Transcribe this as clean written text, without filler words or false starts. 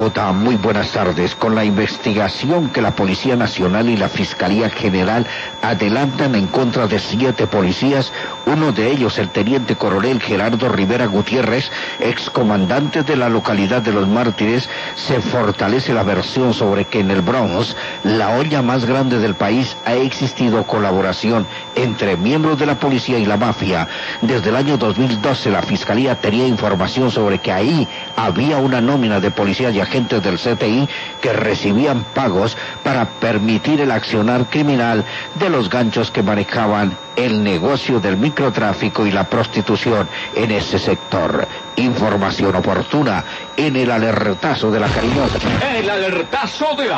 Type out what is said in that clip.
Muy buenas tardes. Con la investigación que la Policía Nacional y la Fiscalía General adelantan en contra de 7 policías, uno de ellos el teniente coronel Gerardo Rivera Gutiérrez, excomandante de la localidad de Los Mártires, se fortalece la versión sobre que en el Bronx, la olla más grande del país, ha existido colaboración entre miembros de la policía y la mafia. Desde el año 2012 la Fiscalía tenía información sobre que ahí había una nómina de policías y agentes del CTI que recibían pagos para permitir el accionar criminal de los ganchos que manejaban el negocio del microtráfico y la prostitución en ese sector. Información oportuna en el alertazo de la cariñosa. El alertazo de la